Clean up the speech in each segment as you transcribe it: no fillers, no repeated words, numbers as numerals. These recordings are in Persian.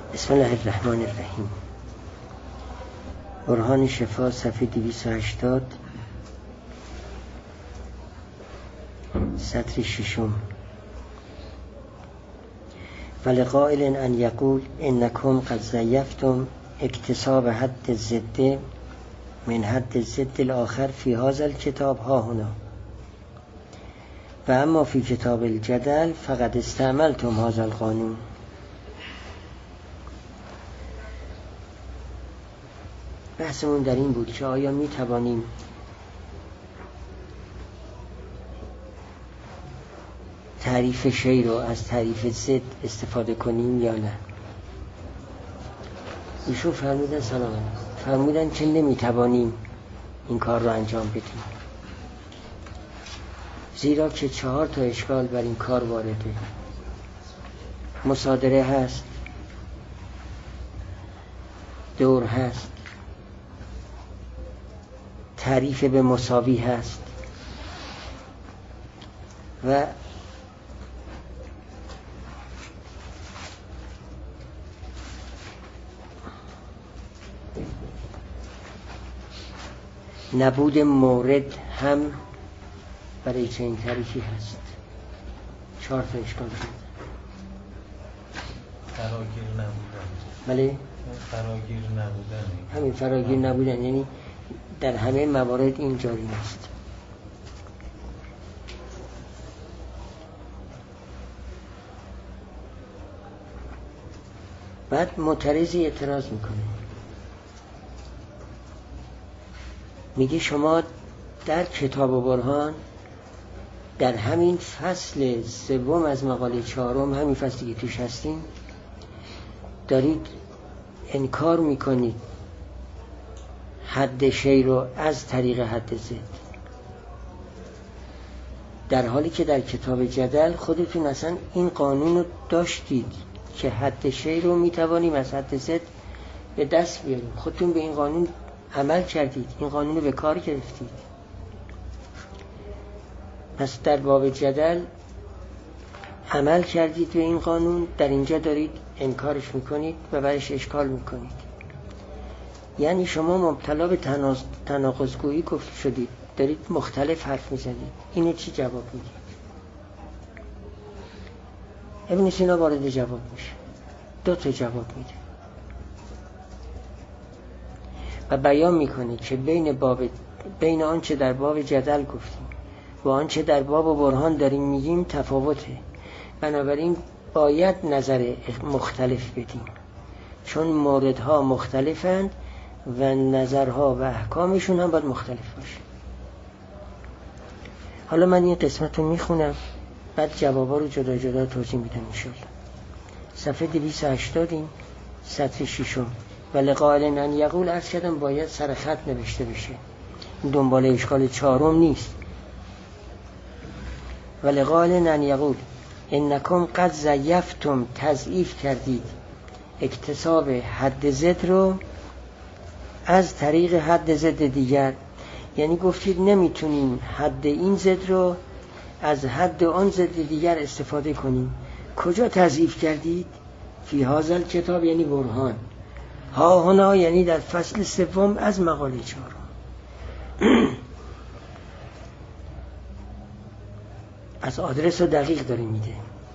بسم الله الرحمن الرحیم. برهان شفا صفحه 280 سطر ششم. ولقائل ان یقول انکم قد ضیفتم اکتساب حد الضد من حد الضد الاخر فی هذا الکتاب ها هنا و اما فی کتاب الجدل فقد استعملتم هذا القانون. بحثمون در این بود که آیا می توانیم تعریف شی رو از تعریف ضد استفاده کنیم یا نه. ایشون فرمودن فرمودن که نمی توانیم این کار رو انجام بدیم، زیرا که 4 اشکال بر این کار وارده. مصادره هست، دور هست، تعریف به مساوی هست و نبود مورد هم برای چنین تعریفی هست. 4 اشکال شد. فراگیر نبودن. بله؟ فراگیر نبودن. همین فراگیر نبودن یعنی در همه موارد این جاری است. بعد معترضی اعتراض میکنه، میگه شما در کتاب و برهان در همین فصل 3 از مقاله 4، همین فصلی که توش هستین، دارید انکار میکنید حد شی رو از طریق حد ضد، در حالی که در کتاب جدل خودتون اصلا این قانون رو داشتید که حد شی رو میتوانیم از حد ضد به دست بیاریم. خودتون به این قانون عمل کردید، این قانون رو به کار گرفتید. پس در باب جدل عمل کردید به این قانون، در اینجا دارید انکارش میکنید و بعدش اشکال میکنید. یعنی شما مبتلا به تناقض‌گویی گفت شدید، دارید مختلف حرف میزنید. اینو چی جواب میدید؟ ابن سینا وارد جواب میشه، 2 جواب میده و بیان میکنه که بین آنچه در باب جدل گفتیم و آنچه در باب برهان داریم میگیم تفاوته، بنابراین باید نظر مختلف بدیم چون موردها مختلفند و نظرها و احکامشون هم باید مختلف باشه. حالا من این قسمت رو میخونم، بعد جوابا رو جدا جدا توضیح میدم انشاءالله. صفحه 280 سطر 6. و لقائل ان یقول عرض کردم باید سر خط نوشته بشه، این دنبال اشکال 4 نیست. و لقائل ان یقول انکم قد ضیفتم، تضعیف کردید اکتساب حد ضد رو از طریق حد ضد دیگر، یعنی گفتید نمیتونیم حد این ضد رو از حد آن ضد دیگر استفاده کنیم. کجا تضعیف کردید؟ فی هذا الکتاب یعنی برهان، ها هنا یعنی در فصل 3 از مقاله 4. از آدرس رو دقیق داره میده.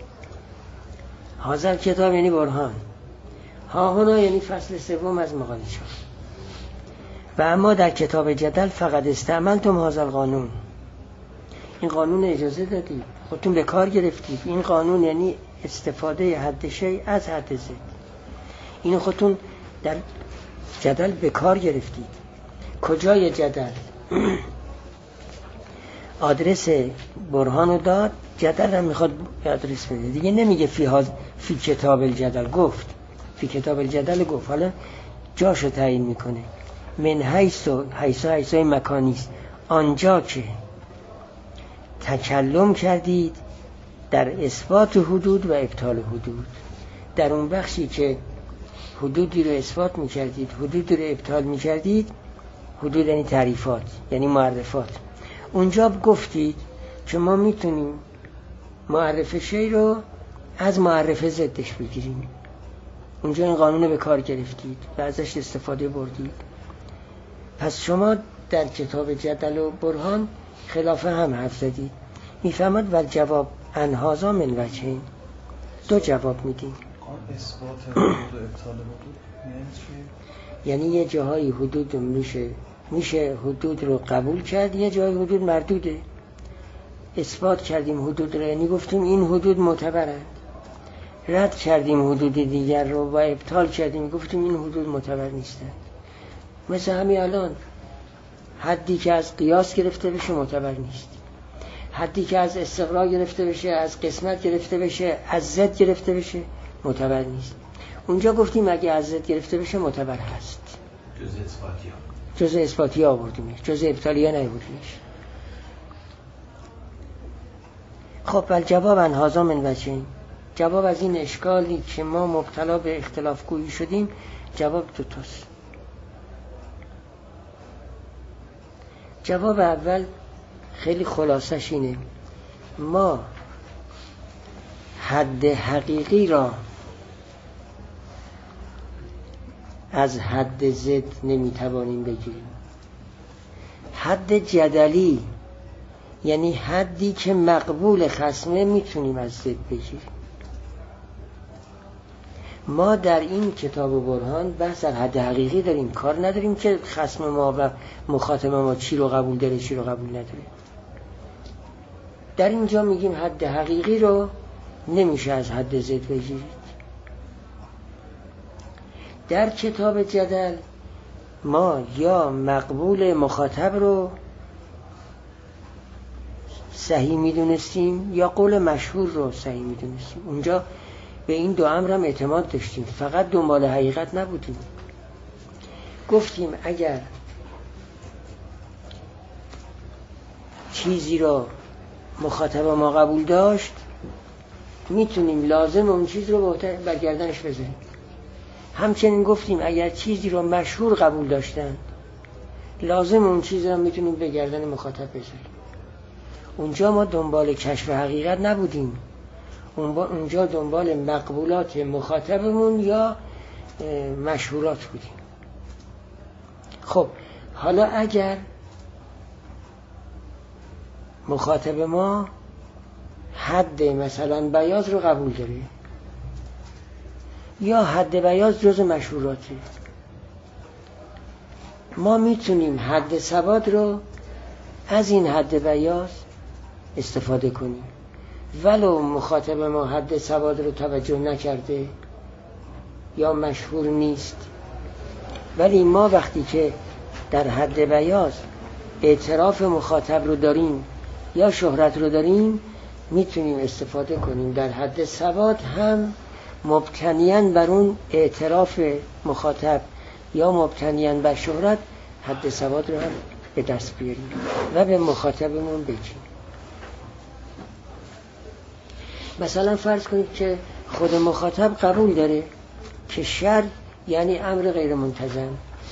هذا الکتاب یعنی برهان، ها هنا یعنی فصل 3 از مقاله 4. و اما در کتاب جدل فقط استعملتم هذا القانون، این قانون اجازه دادید، خودتون به کار گرفتید. این قانون یعنی استفاده حد شی از حد ضد، اینو خودتون در جدل به کار گرفتید. کجای جدل؟ آدرس برهانو داد، جدل هم میخواد آدرس بده دیگه، نمیگه فی کتاب الجدل، گفت فی کتاب الجدل گفت، حالا جاشو تعیین میکنه. من حیث مکانیست، آنجا که تکلم کردید در اثبات حدود و ابطال حدود، در اون بخشی که حدودی رو اثبات میکردید، حدودی رو ابطال میکردید، حدود یعنی تعریفات یعنی معرفات، اونجا گفتید که ما میتونیم معرف شی رو از معرف ضدش بگیریم. اونجا این قانون رو به کار گرفتید و ازش استفاده بردید. پس شما در کتاب جدل و برهان خلاف هم حرف زدید. میفهمد و جواب انهازا من وجهین، دو جواب میدیم. اثبات حدود و ابطال حدود یعنی یه جاهای حدود میشه حدود رو قبول کرد، یه جای حدود مردوده. اثبات کردیم حدود رو، یعنی گفتیم این حدود معتبرند. رد کردیم حدود دیگر رو و ابطال کردیم، گفتیم این حدود معتبر نیستند. مثل همین الان حدی که از قیاس گرفته بشه معتبر نیست، حدی که از استقرا گرفته بشه، از قسمت گرفته بشه، از ضد گرفته بشه معتبر نیست. اونجا گفتیم اگه از ضد گرفته بشه معتبر هست. جزء اثباتی آوردیمش، جزء ابطالی نیاوردیمش. خب الجواب عن هذا من وجهین، جواب از این اشکالی که ما مبتلا به اختلاف گویی شدیم، جواب دو تاست. جواب اول خیلی خلاصش اینه: ما حد حقیقی را از حد ضد نمیتوانیم بگیریم. حد جدلی یعنی حدی که مقبول خصمه میتونیم از ضد بگیریم. ما در این کتاب و برهان بحث در حد حقیقی داریم، کار نداریم که خصم ما و مخاطب ما چی رو قبول داره چی رو قبول نداره. در اینجا میگیم حد حقیقی رو نمیشه از حد ضد بگیرید. در کتاب جدل ما یا مقبول مخاطب رو صحیح میدونستیم یا قول مشهور رو صحیح میدونستیم. اونجا به این دو امر هم اعتماد داشتیم، فقط دنبال حقیقت نبودیم. گفتیم اگر چیزی رو مخاطب ما قبول داشت میتونیم لازم اون چیز رو بر گردنش بذاریم. همچنین گفتیم اگر چیزی رو مشهور قبول داشتن لازم اون چیز رو میتونیم به گردن مخاطب بذاریم. اونجا ما دنبال کشف حقیقت نبودیم، اونجا دنبال مقبولات مخاطبمون یا مشهورات بودیم. خب حالا اگر مخاطب ما حد مثلا بیاض رو قبول داره یا حد بیاض جز مشهوراته، ما میتونیم حد سواد رو از این حد بیاض استفاده کنیم ولو مخاطب ما حد سواد رو توجه نکرده یا مشهور نیست. ولی ما وقتی که در حد بیاض اعتراف مخاطب رو داریم یا شهرت رو داریم میتونیم استفاده کنیم در حد سواد هم مبتنیاً بر اون اعتراف مخاطب یا مبتنیاً بر شهرت حد سواد رو هم به دست بیاریم و به مخاطبمون بگیم. مثلا فرض کنید که خود مخاطب قبول داره که شر یعنی امر غیر منتظم،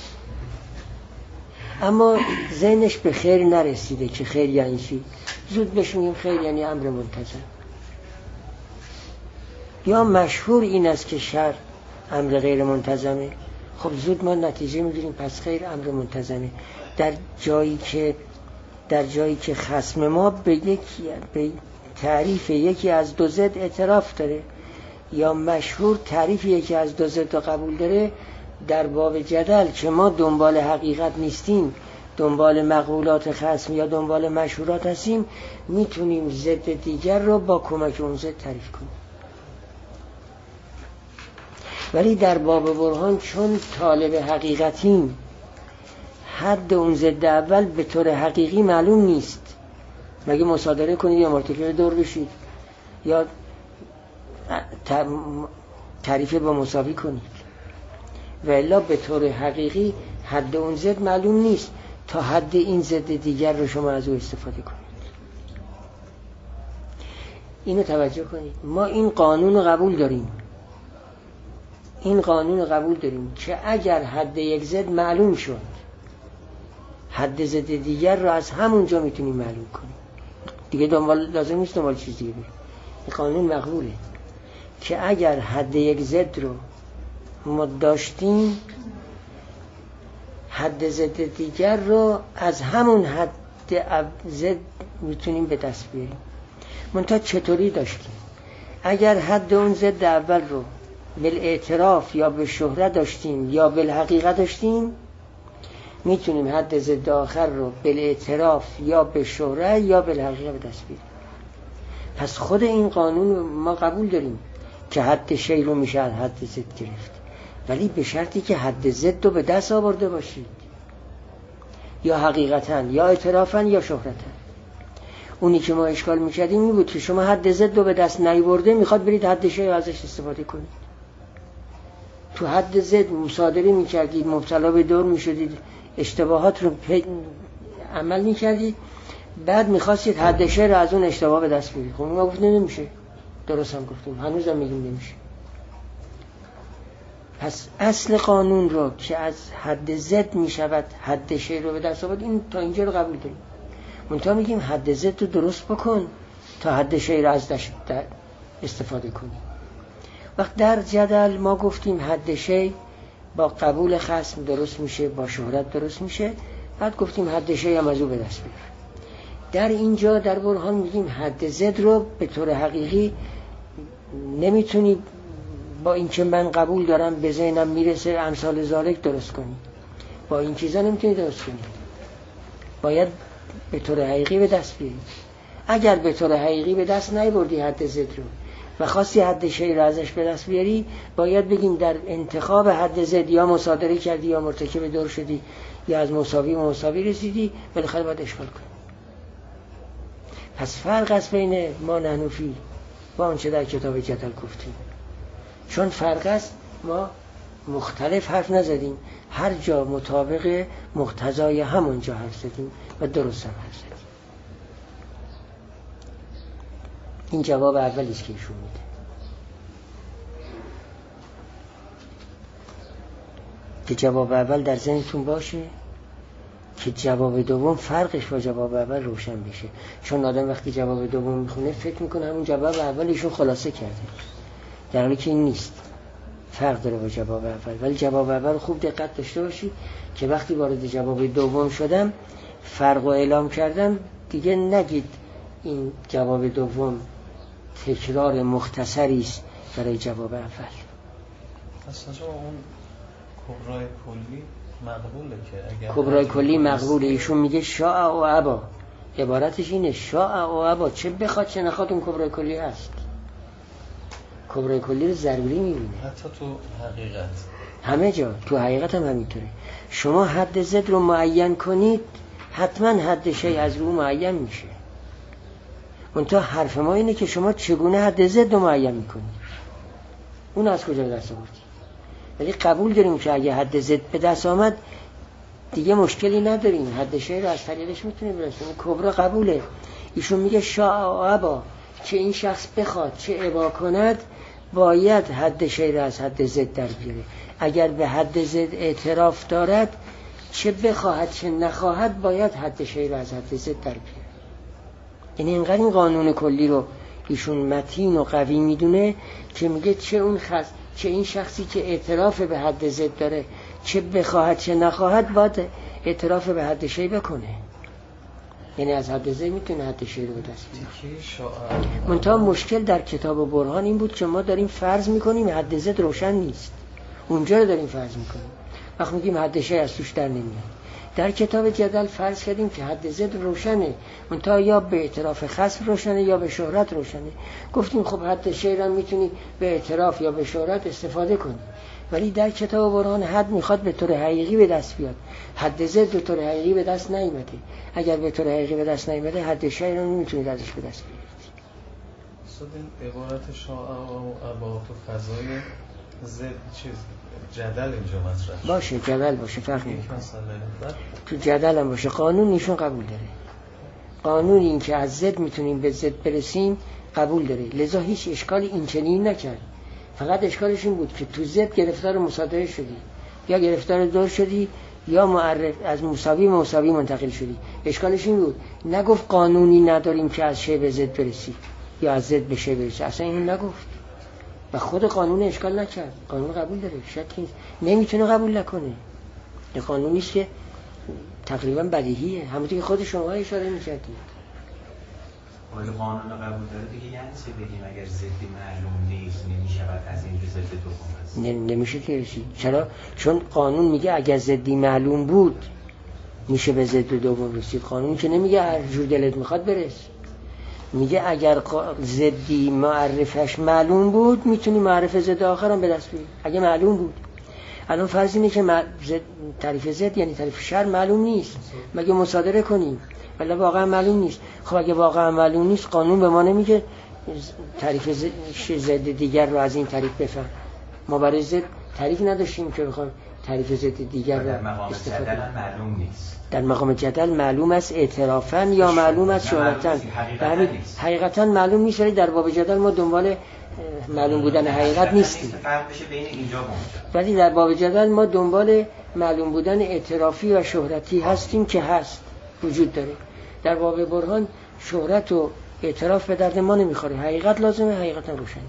اما ذهنش به خیر نرسیده که خیر یعنی چی. زود بهش میگیم خیر یعنی امر منتظم. یا مشهور این است که شر امر غیر منتظمه، خب زود ما نتیجه میگیریم پس خیر امر منتظمه. در جایی که خصم ما به تعریف یکی از دو ضد اعتراف داره یا مشهور تعریف یکی از دو ضد قبول داره، در باب جدل که ما دنبال حقیقت نیستیم، دنبال مقبولات خصم یا دنبال مشهورات هستیم، میتونیم ضد دیگر رو با کمک اون ضد تعریف کنیم. ولی در باب برهان چون طالب حقیقتیم حد اون ضد اول به طور حقیقی معلوم نیست. مگه مصادره کنید یا مرتکب دور بشید یا تعریف با مساوی کنید، و الا به طور حقیقی حد اون ضد معلوم نیست تا حد این ضد دیگر رو شما از او استفاده کنید. اینو توجه کنید. ما این قانون قبول داریم، این قانون قبول داریم که اگر حد یک ضد معلوم شد حد ضد دیگر رو از همونجا میتونیم معلوم کنیم دیگه. لازم نیست دنبال چیز دیگه بریم. این قانون مقبوله که اگر حد یک ضد رو ما داشتیم حد ضد دیگر رو از همون حد ضد میتونیم به دست بیاریم. منتها چطوری داشتیم؟ اگر حد اون ضد اول رو بالاعتراف یا به شهرت داشتیم یا بالحقیقت داشتیم، میتونیم حد ضد آخر رو بالاعتراف یا به شهرت یا بالحقیقت به دست بیاریم. پس خود این قانون ما قبول داریم که حد شی رو میشه از حد ضد گرفت، ولی به شرطی که حد ضد رو به دست آورده باشید، یا حقیقتاً یا اعترافاً یا شهرتاً. اونی که ما اشکال میکردیم این بود که شما حد ضد رو به دست نیورده، میخواد برید حد شی رو ازش استفاده کنید. تو حد ضد مصادره میکردید، مبتلا به دور میشدید، اشتباهات رو عمل میکردید، بعد میخواستید حد شی رو از اون اشتباه به دست بیارید. خب ما گفتیم نمیشه، درست هم گفتیم، هنوزم میگیم نمیشه. پس اصل قانون رو که از حد ضد میشود حد شی رو به دست آورد، این تا اینجا رو قبول داریم. منتها میگیم حد ضد رو درست بکن تا حد شی رو ازش استفاده کنی. وقت در جدل ما گفتیم حد شی با قبول خصم درست میشه، با شهرت درست میشه، بعد گفتیم حد شی هم از او به دست بیار. در اینجا در برهان میگیم حد ضد رو به طور حقیقی نمیتونی با این که من قبول دارم به ذهنم میرسه امثال ذالک درست کنی، با این چیزا نمیتونی درست کنی، باید به طور حقیقی به دست بیاری. اگر به طور حقیقی به دست نیاوردی حد ضد رو و خواستی حد شی رو ازش به دست بیاری، باید بگیم در انتخاب حد ضد یا مصادره کردی یا مرتکب دور شدی یا از مساوی و مساوی رسیدی، بالاخره باید اشکال کنی. پس فرق است بین ما نحنفی با آنچه در کتاب جدل گفتیم. چون فرق است ما مختلف حرف نزدیم، هر جا مطابق مقتضای همون جا حرف زدیم و درست هم حرف زدیم. این جواب اولیست که ایشون میده. که جواب اول در ذهنتون باشه که جواب دوم فرقش با جواب اول روشن بشه. چون آدم وقتی جواب دوم میخونه فکر میکنه همون جواب اول ایشون خلاصه کرده، در حالی که این نیست، فرق داره با جواب اول. ولی جواب اول خوب دقت داشته باشید که وقتی وارد جواب دوم شدم فرق و اعلام کردم، دیگه نگید این جواب دوم تکرار مختصری است برای جواب اول. اصلا اون کبرای کلی مقبوله که اگر کبرای کلی مقبوله. ایشون میگه شاء و ابا، عبارتش اینه شاء و ابا، چه بخواد چه نخواد اون کبرای کلی هست. کبرای کلی رو ضروری میبینه، حتی تو حقیقت، همه جا تو حقیقت هم همینطوره. شما حد ضد رو معین کنید حتما حد شی از رو معین میشه. منتها حرف ما اینه که شما چگونه حد ضد رو معین میکنید، اون از کجا به دست آوردی. ولی قبول داریم که اگه حد ضد به دست آمد دیگه مشکلی نداریم، حد شی رو از طریقش میتونیم برسیم. کبرا قبوله. ایشون میگه شاء و ابا، چه این شخص بخواد چه ابا کند باید حد شی رو از حد ضد در بیاره. اگر به حد ضد اعتراف دارد چه بخواهد چه نخواهد باید حد شی رو از حد ضد در بیاره. یعنی اینقدر این قانون کلی رو ایشون متین و قوی میدونه که میگه چه این شخصی که اعتراف به حد ضد داره چه بخواهد چه نخواهد باید اعتراف به حد شی بکنه. یعنی از حد ضد میتونه حد شی رو به دست بیاره. منتها مشکل در کتاب و برهان این بود که ما داریم فرض میکنیم حد ضد روشن نیست، اونجا رو داریم فرض میکنیم. وقت میگیم حد شی از توش در نمیاد. در کتاب جدل فرض کردیم که حد ضد روشنه، منتها یا به اعتراف خصم روشنه یا به شهرت روشنه. گفتیم خب حد شی رو میتونی به اعتراف یا به شهرت استفاده کنی، ولی در کتاب و برهان حد میخواد به طور حقیقی به دست بیاد. حد ضد به طور حقیقی به دست نیامده. اگر به طور حقیقی به دست نیامده حد شی رو نمیتونید ازش به دست بیارید. اصلا این عبارت شاء و ابا تو فضای ضد چیز جدل اینجا مطرح باشه، جدل باشه، فرق نمیکنه. تو جدل هم باشه، قانون ایشون قبول داره. قانون این که از ضد میتونیم به ضد برسیم قبول داره، لذا هیچ اشکالی این چنین نکرد. فقط اشکالش این بود که تو ضد گرفتار مصادره شدی یا گرفتار دور شدی یا معرف از مساوی به مساوی منتقل شدی. اشکالش این بود، نگفت قانونی نداریم که از شی به ضد برسی یا از ضد به شی برسی، اصلا اینو نگفت. و خود قانون اشکال نکرد، قانون قبول داره، شکی نیست، نمیتونه قبول نکنه. این قانونیست که تقریبا بدیهیه، همونطور که خود شما اشاره می‌کردید. ولی قانون قبول داره دیگه، یعنی چه بگیم اگر ضدی معلوم نیست نمیشود از این ضد دوم است؟ نمیشه که رسید. چرا؟ چون قانون میگه اگر ضدی معلوم بود میشه به ضد دوم رسید. قانون که نمیگه هر جور دلت میخواد برس، میگه اگر ضدی معرفش معلوم بود میتونی معرف ضد آخرم به دست بیاری اگه معلوم بود. الان فرض اینه که تعریف ضد یعنی تعریف شر معلوم نیست، مگه مصادره کنیم؟ ولی واقعا معلوم نیست. خب اگه واقعا معلوم نیست قانون به ما نمیگه تعریف ضد دیگر رو از این تعریف بفهم. ما برای ضد تعریف نداشتیم که بخوام تعریف ضد دیگر رو استفاده کنیم. معلوم نیست. در مقام جدل معلوم است اعترافاً یا معلوم است شهرتاً. حقیقتاً معلوم نیست، ولی در باب جدل ما دنبال معلوم بودن حقیقت نیستیم. فرق بشه بین اینجا و اونجا. ولی در باب جدل ما دنبال معلوم بودن اعترافی و شهرتی هستیم که هست، وجود داره. در باب برهان شهرت و اعتراف به درد ما نمیخوره، حقیقت لازمه، حقیقتا روشن.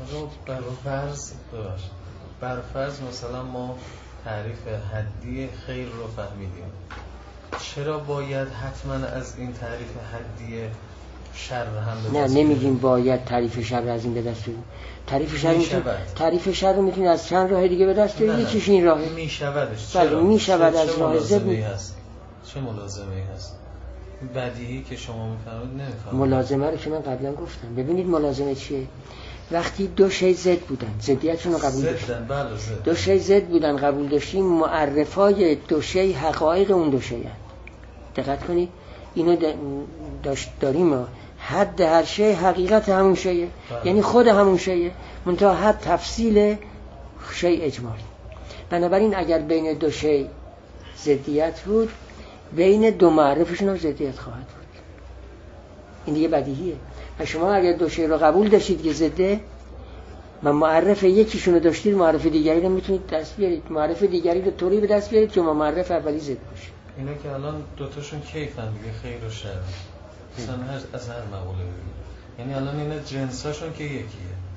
بر فرض مثلا ما تعریف حدی خیر رو فهمیدیم، چرا باید حتما از این تعریف حدی شر هم نه نمیگیم باید تعریف شر از این به دست بیاریم. تعریف شر رو میتونید از چند راه دیگه به دست بیارید. یکیش این راهه. میشودش. بله میشود از راه ضد. چه ملازمه‌ای هست؟ بدیهی که شما میفرمایید نمیفهمم. ملازمه رو که من قبلا گفتم. ببینید ملازمه چیه؟ وقتی دو شی ضد بودن، ضدیتشون رو قبول داشتیم. دو شی ضد بودن قبول داشتیم، معرفای دو شی حقایق اون دو شی هست. دقت کنید اینو داریم. حد هر شی حقیقت همون شیه، یعنی خود همون شیه، منتها حد تفصیل شی اجمالی. بنابراین اگر بین دو شی ضدیت بود، بین دو معرفشون هم ضدیت خواهد بود. این دیگه بدیهیه. و شما اگر دو شی رو قبول داشتید که ضده و معرف یکیشون رو داشتید، معرف دیگری رو میتونید دست بیارید. معرف دیگری رو طوری به دست بیارید که معرف اولی ضد باشه. اینا که الان دوتاشون کیفن دیگه، خیر و شر. مثلا از هر مقوله ببینید، یعنی الان اینا جنساشون که یکیه.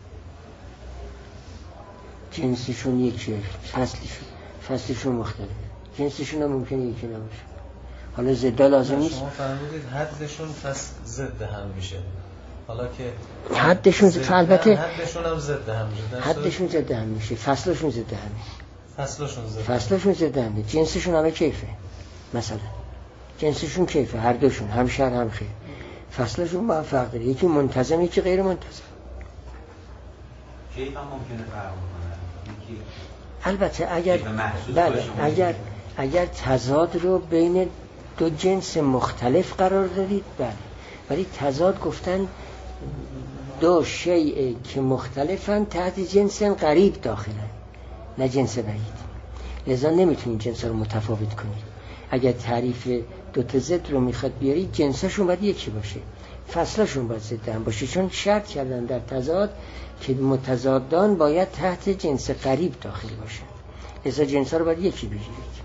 جنسشون یکیه، فصلشون مختلفه. جنسشون هم ممکنه یکی نباشه. حالا ضد لازم نیست. شما فرمودید حدشون پس ضد هم میشه. حالا که حدشون البته حدشون هم ضد هم میشه. حدشون ضد هم میشه، فصلشون ضد هم میشه. فصلشون ضد هم میشه. جنسشون همه کیفه. مثلا جنسشون کیفه، هر دوشون هم شر هم خیر. فصلشون با فرق داره، یکی منتظم یکی غیر منتظم. کیف هم ممکنه فرق بکنه. البته اگر تضاد رو بین دو جنس مختلف قرار دادید، بله، ولی تضاد گفتن دو شیء که مختلفن تحت جنس قریب داخلن، نه جنس بعید. لذا نمیتونید جنس رو متفاوت کنید. اگر تعریف دو تا ضد رو میخواد بیارید، جنسشون باید یکی باشه، فصلشون باید ضد هم باشه، چون شرط کردن در تضاد که متضادان باید تحت جنس قریب داخل باشه. لذا جنس رو باید یکی بگیرید.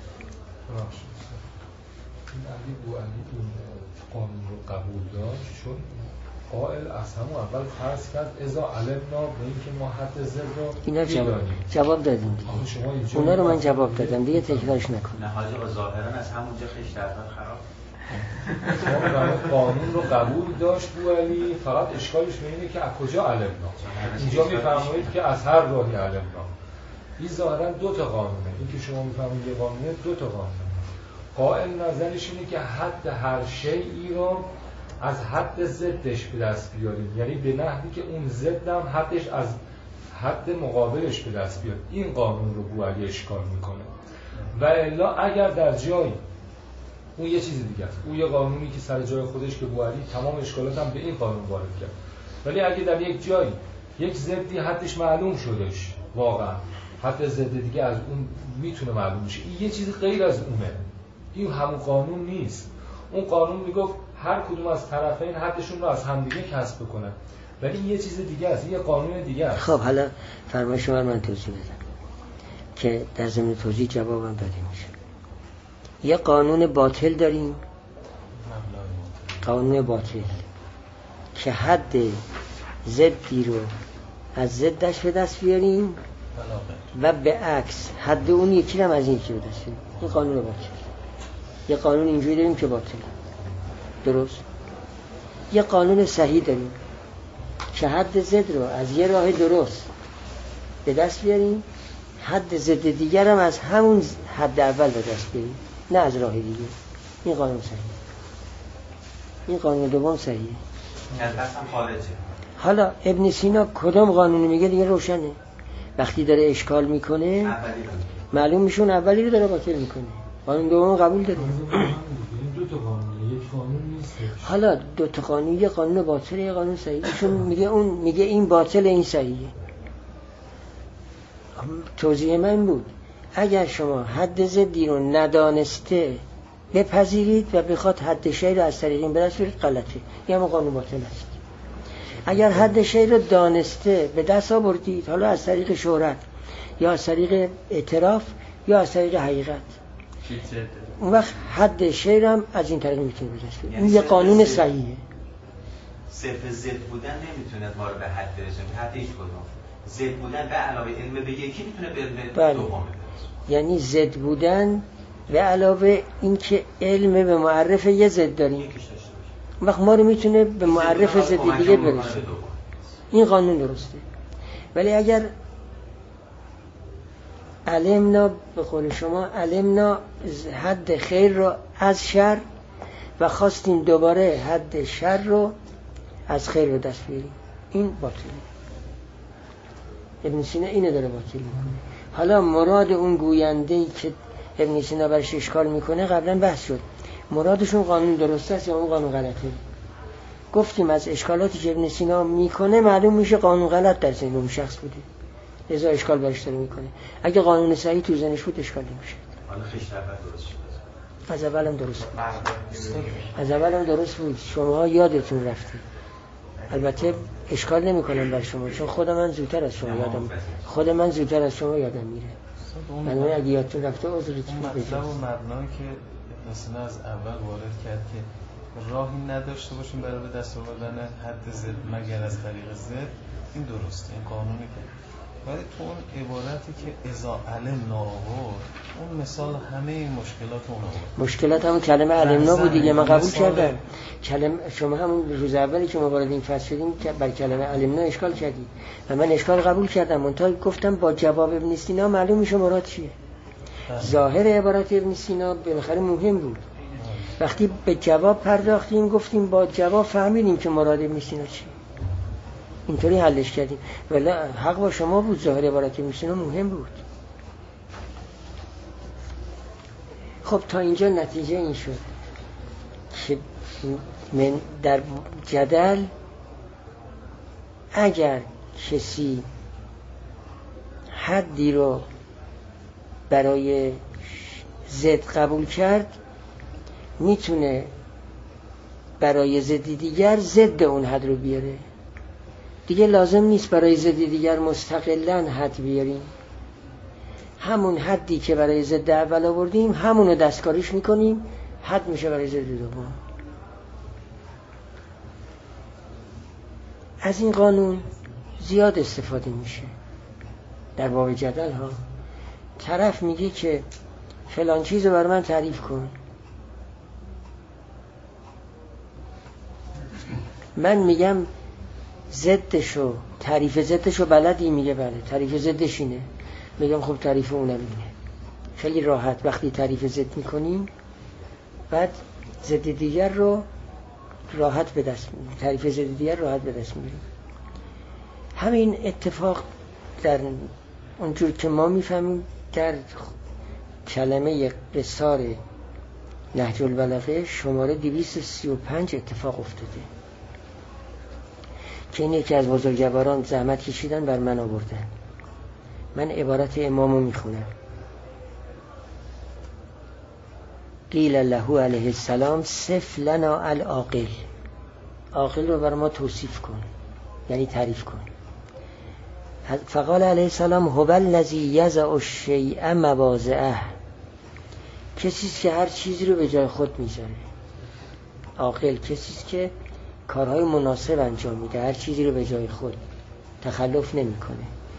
علی بوعلی این قانون رو قبول داشت، چون قائل از همون اول فرض کرد اذا علمنا به این که ما حد ضد رو اینا جواب دادیم دیگه. اونا رو من جواب دادم دیگه، تکرارش نکن. نه حاجی ظاهرا از همونجا خشترها خراب. شما قانون رو قبول داشت بوعلی، فقط اشکالش اینه که از کجا علمنا. اینجا میفرمایید که از هر راهی علمنا. این ظاهرا دو تا قانونه. این که شما میفهمید یه قانونه، دو تا قانونه. قائل نظرش اینه که حد هر شیئی رو از حد ضدش به دست بیاریم، یعنی به نحوی که اون ضد هم حدش از حد مقابلش به دست بیاد. این قانون رو بوعلی اشکال میکنه. و الا اگر در جایی اون یه چیز دیگه است، اون یه قانونی که سر جای خودش که بوعلی تمام اشکالات هم به این قانون وارد کرد. ولی اگه در یک جایی یک ضدی حدش معلوم شدش، واقعا حد ضد دیگه از اون میتونه معلوم شه، این یه چیز غیر از اونه، این همون قانون نیست. اون قانون میگفت هر کدوم از طرفین حدشون رو از همدیگه کسب بکنن، ولی این یه چیز دیگه است، یه قانون دیگه است. خب حالا فرمایش شما رو من توضیح بدم که در ضمن توضیح جوابم داده میشه. یه قانون باطل داریم، قانون باطل که حد ضدی رو از ضدش به دست بیاریم و به عکس حد اون یکی رو هم از این یکی به دست بیاریم. این قانون باطل. یه قانون اینجوری داریم که باطل، درست. یه قانون صحیح داریم که حد ضد رو از یه راه درست به دست بیاریم، حد ضد دیگر هم از همون حد اول به دست بیاریم، نه از راه دیگه. این قانون صحیح. این قانون دوم صحیحه. حالا ابن سینا کدام قانونی میگه دیگه روشنه. وقتی داره اشکال میکنه معلوم میشون اولی رو داره باطل میکنه، قانون دوم قبول داره. دو تا قانون، یک قانون نیست. حالا دو تا قانون، یه قانون باطله یه قانون صحیحه. چون میگه اون میگه این باطل این صحیحه. توضیح من بود اگر شما حد ضدی رو ندانسته بپذیرید و بخواد حد شی رو از طریق این بدست بیارید، غلطه، یه همون قانون باطل است. اگر حد شی رو دانسته به دست آوردید، حالا از طریق شهرت یا از طریق اعتراف یا از طریق حقیقت، اون وقت حد شی رو هم از این طریق میتونید به دست بیارید. این یه قانون صحیحه. صرف ضد بودن نمیتونه ما رو به حد برسونه، حد هیچ کدوم. ضد بودن به علاوه علم به یکی میتونه به علم دوم برسونه. یعنی ضد بودن به علاوه این که علم به معرف یه ضد داریم، وقت ما رو میتونه به معرف ضد دیگه برسونه. این قانون درسته. ولی اگر علمنا، به قول شما علمنا حد خیر رو از شر و خواستیم دوباره حد شر رو از خیر به دست بیاریم، این باطله. ابن سینا اینه داره باطل میکنه. حالا مراد اون گوینده‌ای که ابن سینا برش اشکال میکنه قبلا بحث شد، مرادشون قانون درسته است یا اون قانون غلطه. گفتیم از اشکالاتی که ابن سینا میکنه معلوم میشه قانون غلط در ذهن اون شخص بوده، لذا اشکال برش داره میکنه. اگه قانون صحیح تو ذهنش بود اشکال نمیشه. حالا خیش اول درست شد. از اولم درست بود. از اولم درست بود. شما یادتون رفته. البته اشکال نمیکنم بر شما، چون خود من زودتر از شما یادم میره. من اگه یادتون رفته عذرتون بگید. مطلب و مبنایی که مثلا از اول وارد کرد که راهی نداشته باشیم برای به دست آوردن حد ضد مگر از طریق ضد، این درسته، این قانونی که، ولی تو اون عبارتی که اذا علمنا آورد، اون مثال همه این مشکلات اون آورد. مشکلات همون کلمه علمنا بود دیگه، من قبول کردم. شما همون روز اولی که ما وارد این فصل شدیم که بر کلمه علمنا اشکال کردید و من اشکال قبول کردم، منتها گفتم با جواب ابن سینا معلوم میشه مراد چیه. ظاهر عبارت ابن سینا بالاخره مهم بود. وقتی به جواب پرداختیم گفتیم با جواب فهمیدیم که مراد ابن سینا چیه، اینطوری حلش کردیم. ولی حق با شما بود، ظاهر عبارت ابن سینا مهم بود. خب تا اینجا نتیجه این شد که من در جدل اگر کسی حدی رو برای ضد قبول کرد، میتونه برای ضد دیگر ضد اون حد رو بیاره. دیگه لازم نیست برای ضد دیگر مستقلاً حد بیاریم. همون حدی که برای ضد اول آوردیم همونو دستکاریش میکنیم، حد میشه برای ضد دوم. از این قانون زیاد استفاده میشه در باب جدل ها. طرف میگه که فلان چیزو بر من تعریف کن، من میگم ضدشو، تعریف ضدشو بلدی؟ میگه بله. تعریف ضدش اینه. میگم خب تعریف اونم اینه. خیلی راحت وقتی تعریف ضد میکنیم بعد ضد دیگر رو راحت به دست میگیریم، تعریف ضد دیگر راحت به دست میگیریم. همین اتفاق در اونجور که ما میفهمیم در کلمه قصار نهج البلاغه شماره 235 اتفاق افتاده که این یکی از بزرگواران زحمت کشیدن بر من آوردن. من عبارت امامو میخونم. قیل له علیه السلام صف لنا العاقل. عاقل رو بر ما توصیف کن، یعنی تعریف کن. فقال علیه السلام هو الذی یضع الشیء مواضعه. کسیست که هر چیزی رو به جای خود میذاره. عاقل کسیست که کارهای مناسب انجام میده، هر چیزی رو به جای خود. تخلف نمیکنه،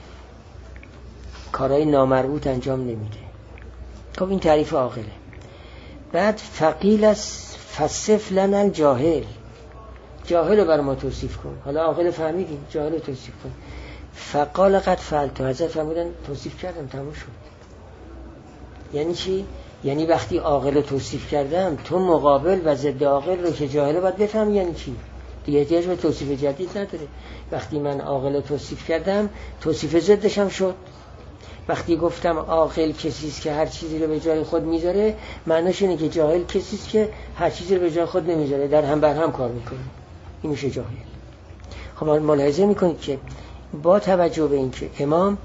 کارهای نامربوط انجام نمیده. خب این تعریف عاقله. بعد فقیل است فصف لنا الجاهل، جاهل رو بر ما توصیف کن. حالا عاقل فهمیدیم، جاهل رو توصیف کن. فقال قد فعلت، حضرت فرمودن توصیف کردم، تموم شد. یعنی چی؟ یعنی وقتی عاقل رو توصیف کردم، تو مقابل و ضد عاقل رو که جاهل باید بفهمی یعنی چی. دیگه احتیاج به توصیف جدید نداره. وقتی من عاقل رو توصیف کردم، توصیف ضدش هم شد. وقتی گفتم عاقل کسی است که هر چیزی رو به جای خود میذاره، معناش اینه که جاهل کسی است که هر چیزی رو به جای خود نمیذاره، در هم بر هم کار میکنه. این میشه جاهل. خب ملاحظه میکنید که با توجه به اینکه امام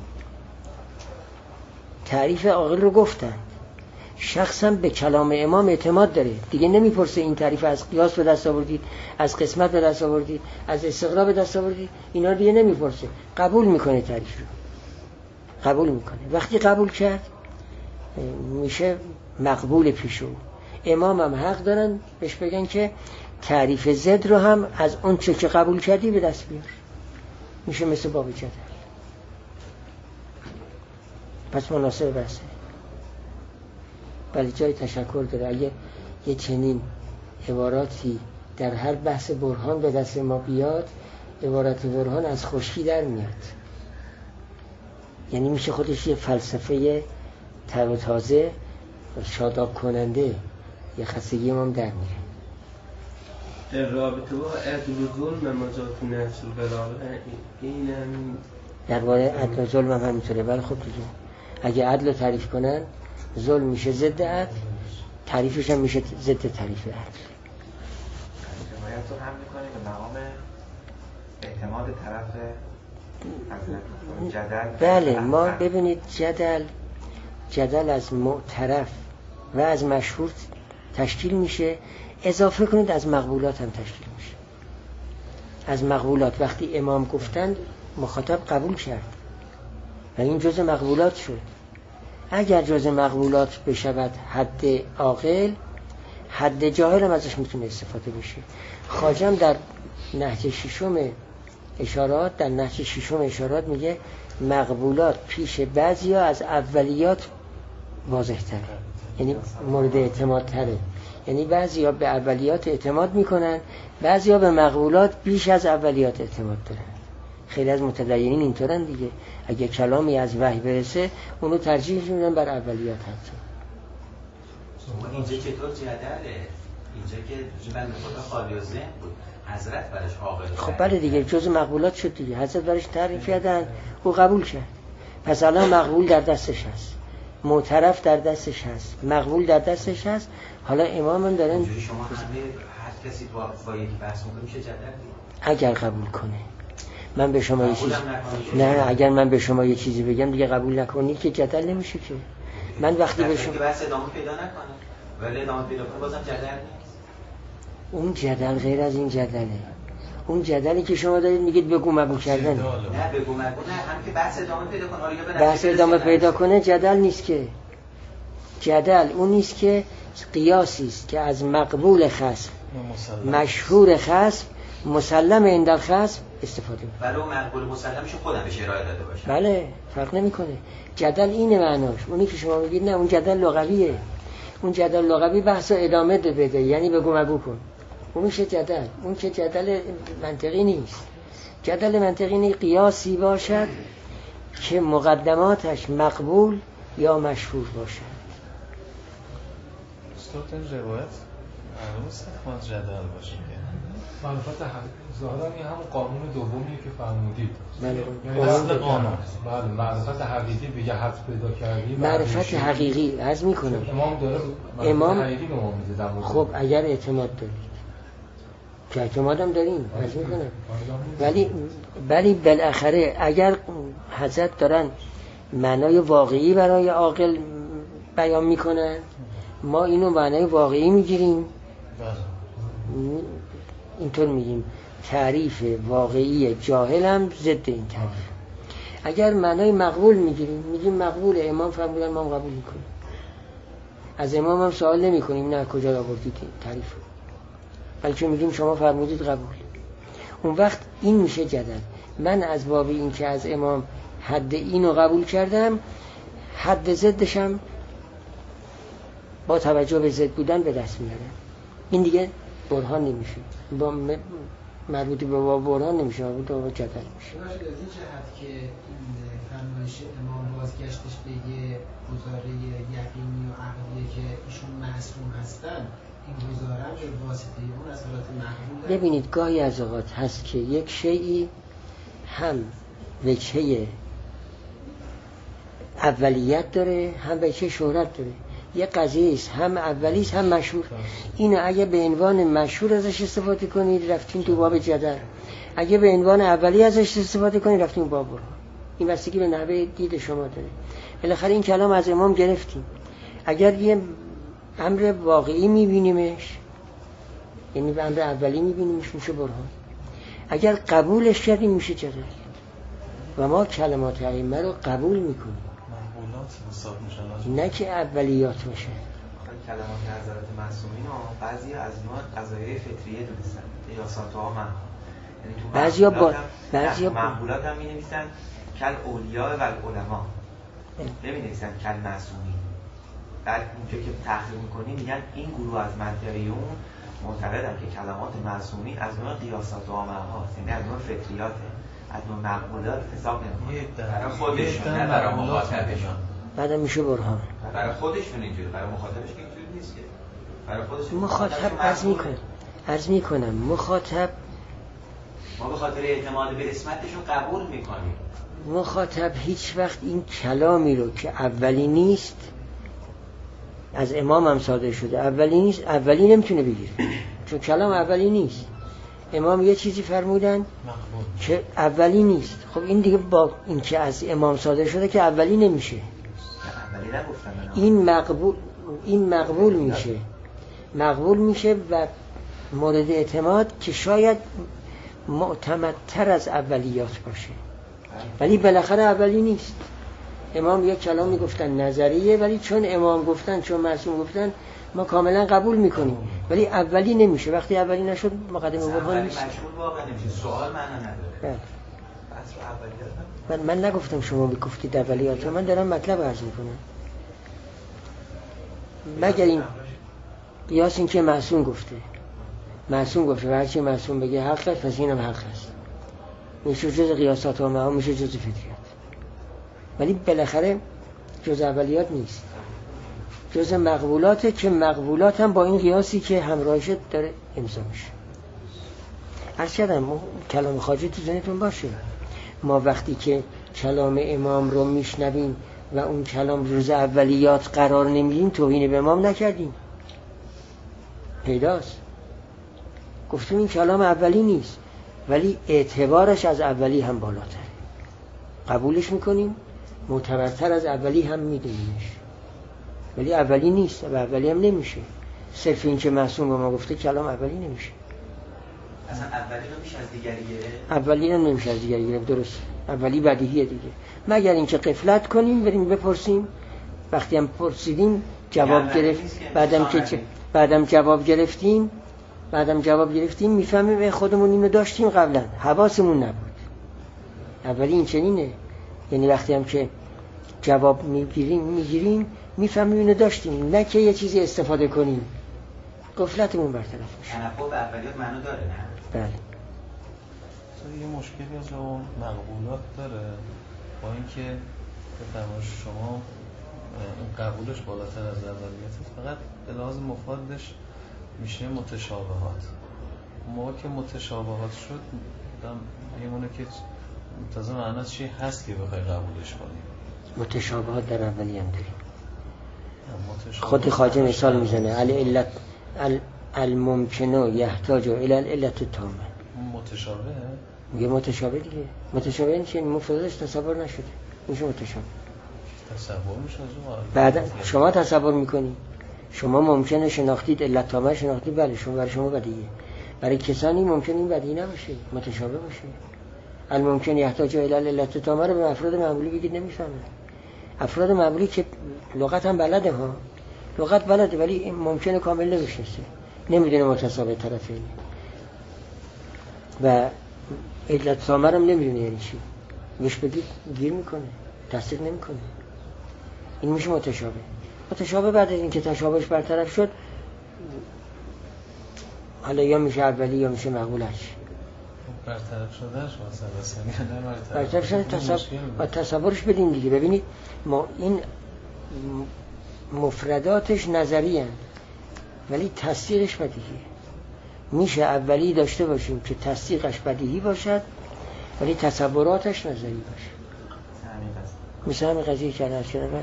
تعریف عاقل رو گفتن، شخصا به کلام امام اعتماد داره، دیگه نمیپرسه این تعریف از قیاس به دست آوردید، از قسمت به دست آوردید، از استقرا به دست آوردید، اینا دیگه نمیپرسه، قبول میکنه تعریف رو، قبول میکنه. وقتی قبول کرد میشه مقبول پیش او. امام هم حق دارن بهش بگن که تعریف ضد رو هم از اون چه که قبول کردی به دست بیار. میشه مثل باب جدل. پس مناسب بحثه. ولی جای تشکر داره. اگه یه چنین عباراتی در هر بحث برهان به دست ما بیاد، عبارت برهان از خشکی در میاد. یعنی میشه خودش یه فلسفه تر و تازه و شاداب کننده، یه خستگی ما در میره. در رابطه با عدل و ظلم مجازات نفس و بلاغه این هم درباره عدل و ظلم هم همینطوره. ولی خب دیگه اگه عدل رو تعریف کنن، ظلم میشه ضد عدل، تعریفش هم میشه ضد تعریف عدل. روایت رو هم میکنیم به مقام اعتماد طرف جدل. بله، ما ببینید جدل از معترف و از مشهور تشکیل میشه، اضافه کنید از مقبولات هم تشکیل میشه. از مقبولات وقتی امام گفتند مخاطب قبول کرد و این جزء مقبولات شد. اگر جزء مقبولات بشود حد عاقل، حد جاهل هم ازش میتونه استفاده بشه. خواجه در نهج ششم اشارات میگه مقبولات پیش بعضیا از اولیات واضح تره، یعنی مورد اعتماد تره. یعنی بعضیا به اولیات اعتماد میکنن، بعضیا به مقبولات بیش از اولیات اعتماد دارن. خیلی از متدینین اینطورن دیگه، اگه کلامی از وحی برسه اونو ترجیح میدن بر اولیات حتی. اینجا چطور جدله؟ اینجا که بنده خدا خالی و ذهن بود، حضرت برش عاقل. خب بله دیگه، جز مقبولات شد دیگه، حضرت برش تعریف کردن، او قبول کرد. پس الان مقبول در دستش هست، معترف در دستش هست، مقبول در دستش هست. حالا امام هم دارن اینجوری شما همه هر کسی با یکی بحث میکنه میشه جدل دید. اگر قبول کنه. من به شما یه چیزی اگر من به شما یه چیزی بگم دیگه قبول نکنید که جدل نمیشه که. من وقتی به شما بحث ادامه پیدا نکنه ولی ادامه پیدا کنه بازم جدل نیست. اون جدل غیر از این جدله. اون جدلی که شما دارید میگید بگو مگو کردن. نه بگو مگو نه، هم که بحث ادامه پیدا کنه. بحث ادامه پیدا کنه جدل نیست که. جدل اون نیست که قیاسی است که از مقبول خصم، مشهور خصم، مسلم عند الخصم استفاده کنه. ولی اون مقبول مسلمش خودم بهش ارائه داده باشه. بله، فرق نمیکنه. جدل اینه معناش. اونی که شما میگید نه اون جدل لغویه. اون جدل لغوی بحث ادامه بده، یعنی بگو مگو کن. اون میشه جدل. اون که جدل منطقی نیست. جدل منطقی نیست قیاسی باشد که مقدماتش مقبول یا مشهور باشد. استاد این روایت معلومه سخت جدل باشه. معرفت ظاهرا این هم قانون دومی که فرمودید. بله، بله، معرفت حقیقی به یه حد پیدا کردی. معرفت حقیقی عرض میکنم. امام داره امام حقیقی به ما میده در مورد. خب اگر اعتماد دارید که اعتمادم داریم عرض میکنم، ولی بالاخره اگر حضرت دارن معنای واقعی برای عاقل بیان میکنن، ما اینو معنای واقعی میگیریم. اینطور میگیم تعریف واقعی جاهل هم ضد این تعریف. اگر معنای مقبول میگیریم میگیم مقبول، امام فرمودن ما قبول میکنیم، از امام هم سوال نمی کنیم نه کجا آوردید این تعریف رو، بلکه میگیم شما فرمودید قبول. اون وقت این میشه جدل. من از باب این که از امام حد اینو قبول کردم، حد ضدشم با توجه به ضد بودن به دست میارم. این دیگه برهان نمیشه، با مربوط به با برهان نمیشه، مربوط به جدل میشه. از این جهت که این فرمایش امام بازگشتش به یه گزاره یقینی و عقلیه که ایشون معصوم هستن، این گزاره به واسطه اون از حالت مقبول. ببینید گاهی از اوقات هست که یک شیئی هم وجهه اولیت داره هم وجهه شهرت داره. یه قضیه است هم اولی است هم مشهور. اینو اگه به عنوان مشهور ازش استفاده کنید رفتین تو باب جدل، اگه به عنوان اولی ازش استفاده کنید رفتین تو باب برهان. این بستگی به نحوه دید شما داره. بالاخره این کلام از امام گرفتیم. اگر یه امر واقعی میبینیمش، یعنی به امر اولی میبینیمش، میشه برهان. اگر قبولش کردیم میشه جدل. و ما کلمات ائمه رو قبول میکنیم، نه که اولیات باشه. کلمات حضرت معصومین و بعضی از نوع قضایای فطریه دونستن، قیاسات‌ها من، یعنی تو بعضیا معقولات هم می‌نویسن کل اولیاء و العلماء، نمی‌نویسن کل معصومین. بعد اونجا که تحقیق می‌کنی میگن این گروه از منطقیون معتقدن که کلمات معصومین از نوع قیاسات و عامه‌هاست، یعنی از نوع فطریاته، از نوع معقولات حساب نمی‌کنه. برای خودشون نه برای مخاطبشون. بعدم میشه برهان. برای خودشون اینجوری، برای مخاطبش که اینجوری نیست که. برای خودشون مخاطب عرض میکنم مخاطب ما به خاطر اعتماد به اسمتشون قبول میکنیم. مخاطب هیچ وقت این کلامی رو که اولی نیست، از امام هم صادر شده اولی نیست، اولی نمیتونه بگیره، چون کلام اولی نیست. امام یه چیزی فرمودن که اولی نیست. خب این دیگه با این که از امام صادر شده که اولی نمیشه. این مقبول میشه و مورد اعتماد که شاید معتمدتر از اولیات باشه، ولی بالاخره اولی نیست. امام یک کلامی گفتن نظریه، ولی چون امام گفتن، چون معصوم گفتن، ما کاملا قبول میکنیم، ولی اولی نمیشه. وقتی اولی نشد مقدمه برهان نیست. سوال معنا نداره. من نگفتم شما بگفتید اولیات، من دارم مطلب عرض میکنم. مگر این قیاس این که معصوم گفته و هرچی معصوم بگه حق است، پس اینم حق است، میشه جز قیاسات و معام، میشه جز فطریات، ولی بالاخره جز اولیات نیست، جز مقبولاته که مقبولات هم با این قیاسی که همراهش داره امضا میشه. عرض کردم کلام خواجه تو ذهنتون باشه. ما وقتی که کلام امام رو میشنویم و اون کلام جز اولیات قرار نمیدیم، توهین به امام نکردیم، پیداست. گفتیم این کلام اولی نیست، ولی اعتبارش از اولی هم بالاتره، قبولش میکنیم، معتبرتر از اولی هم میدونیمش، ولی اولی نیست و اولی هم نمیشه. صرف این که معصوم به ما گفته کلام اولی نمیشه. اصلا اولی نمیشه از دیگری گرفت. اولی هم نمیشه از دیگری گرفت، درست. اولی بدیهیه دیگه، مگر اینکه غفلت کنیم بریم بپرسیم. وقتی هم پرسیدیم جواب گرفت، بعدم جواب گرفتیم میفهمیم خودمون اینو داشتیم قبلا، حواسمون نبود. اولی این چنینه، یعنی وقتی هم که جواب میگیریم میفهمیم اینو داشتیم، نه که یه چیزی استفاده کنیم غفلتمون برطرف میشه. تنبؤ به اولیات معنا داره نه؟ بله. یه مشکلی از اون مقبولات داره، با اینکه به فرمایش شما این قبولش بالاتر از اولیاته، فقط به لحاظ مفادش میشه متشابهات. موقع که متشابهات شد میمونه که تازه معناش چی هست که بخوای قبولش کنیم. متشابهات در اولی هم داریم. خود خواجه مثال میزنه العلت الممکنه یحتاج الى العلت التامه. متشابهه؟ میگه متشابه دیگه. متشابه این که مفردش تصور نشده میشه متشابه. تصور میشه بعد شما تصور میکنی، شما ممکنه شناختید علت تامه شناختید، بله شما برای شما بدیهیه، برای کسانی ممکن این بدیهی نباشه، متشابه باشه. الممکن یحتاج الی العلت تامه رو به افراد معمولی بگید نمیفهمه. افراد معمولی که لغت هم بلده ها، لغت بلده ولی این ممکنه کامل نمیشناسه، نمیدونه متساوی طرفین. و علت سامر هم نمیدونه یعنی چی، گوش بدید گیر میکنه، تصدیق نمیکنه. این میشه متشابه. بعد از اینکه تشابهش برطرف شد، حالا یا میشه اولی یا میشه مقبولش. برطرف شدهش برطرف شده تصورش بدین دیگه. ببینید ما این مفرداتش نظری هست ولی تصدیقش بدیهیه. میشه اولی داشته باشیم که تصدیقش بدیهی باشد ولی تصوراتش نظری باشه. مثل همین قضیه که عرض کردم.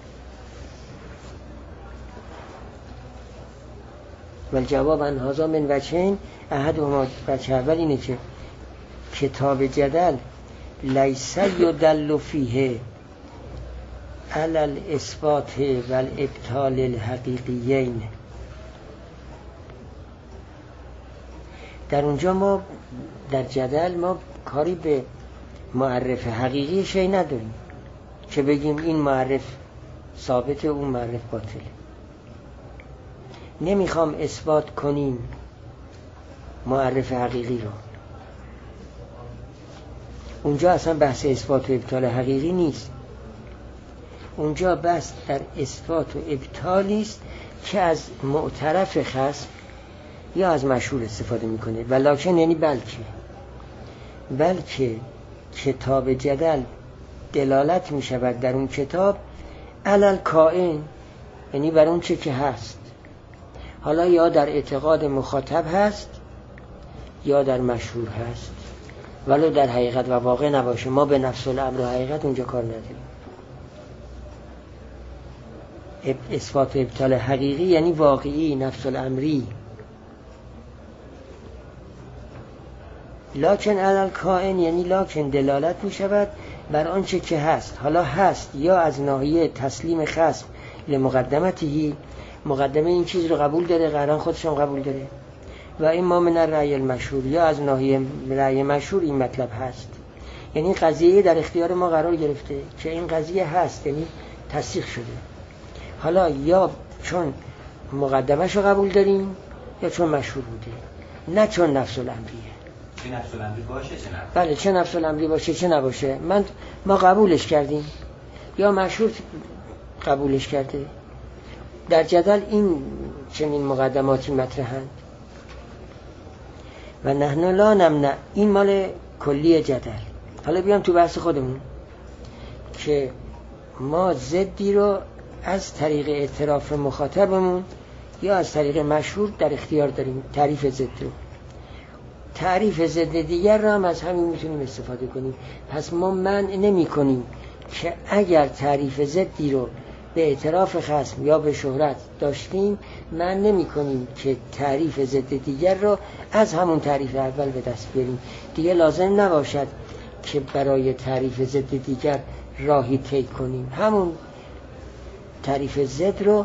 والجواب عن هذا من وجهین، احدهما وجه اول اینه که کتاب جدل لیس یدل فیه علی الاثبات و الابطال الحقیقیین. در اونجا ما در جدل ما کاری به معرف حقیقی شی نداریم که بگیم این معرف ثابته اون معرف باطله. نمیخوام اثبات کنیم معرف حقیقی رو. اونجا اصلا بحث اثبات و ابطال حقیقی نیست. اونجا بحث در اثبات و ابطالی است که از معترف خصم یا از مشهور استفاده میکنه. ولکن یعنی بلکه کتاب جدل دلالت میشود در اون کتاب علل کائن، یعنی بر اون چه که هست، حالا یا در اعتقاد مخاطب هست یا در مشهور هست، ولو در حقیقت و واقع نباشه. ما به نفس الامر و حقیقت اونجا کار نداریم. اثبات و ابطال حقیقی یعنی واقعی، نفس الامری. لکن علل کائن یعنی لکن دلالت می شود بر آنچه که هست، حالا هست یا از ناحیه تسلیم خصم لمقدمتی، مقدمه این چیز رو قبول داره، قرآن خودش هم قبول داره، و این ما من رأی المشهور یا از ناحیه رأی مشهور این مطلب هست، یعنی قضیه در اختیار ما قرار گرفته که این قضیه هست، یعنی تصدیق شده. حالا یا چون مقدمش رو قبول داریم یا چون مشهور بوده، نه چون نفس الامریه. چه نفس الامری باشه چه نفس. بله چه نفس الامری باشه چه نباشه، ما قبولش کردیم یا مشهور قبولش کرده. در جدل این چنین مقدماتی مطرحند. و نحن لا نمنع، این مال کلی جدل. حالا بیام تو بحث خودمون که ما ضدی رو از طریق اعتراف مخاطبمون یا از طریق مشهور در اختیار داریم. تعریف ضد رو، تعریف ضد دیگر رو هم از همین میتونیم استفاده کنیم. پس ما منع نمی کنیم که اگر تعریف ضدی رو به اعتراف خصم یا به شهرت داشتیم، من نمی کنیم که تعریف ضد دیگر رو از همون تعریف اول به دست بیاریم. دیگه لازم نباشد که برای تعریف ضد دیگر راهی طی کنیم، همون تعریف ضد رو